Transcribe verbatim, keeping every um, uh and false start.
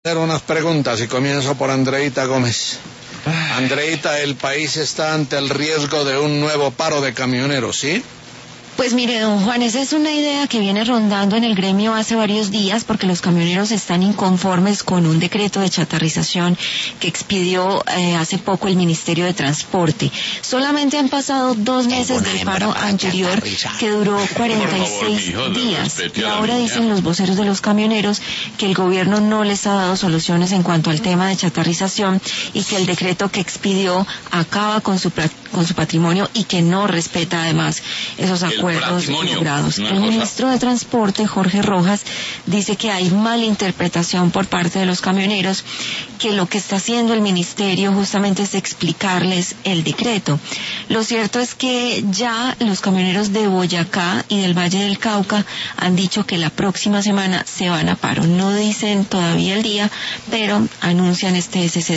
Hacer unas preguntas y comienzo por Andreita Gómez. Andreita, el país está ante el riesgo de un nuevo paro de camioneros, ¿sí? Pues mire, don Juan, esa es una idea que viene rondando en el gremio hace varios días porque los camioneros están inconformes con un decreto de chatarrización que expidió eh, hace poco el Ministerio de Transporte. Solamente han pasado dos meses del paro anterior que duró cuarenta y seis días y ahora dicen los voceros de los camioneros que el gobierno no les ha dado soluciones en cuanto al tema de chatarrización y que el decreto que expidió acaba con su, con su patrimonio y que no respeta además esos acuerdos logrados. El ministro de Transporte, Jorge Rojas, dice que hay malinterpretación por parte de los camioneros, que lo que está haciendo el ministerio justamente es explicarles el decreto. Lo cierto es que ya los camioneros de Boyacá y del Valle del Cauca han dicho que la próxima semana se van a paro. No dicen todavía el día, pero anuncian este cese.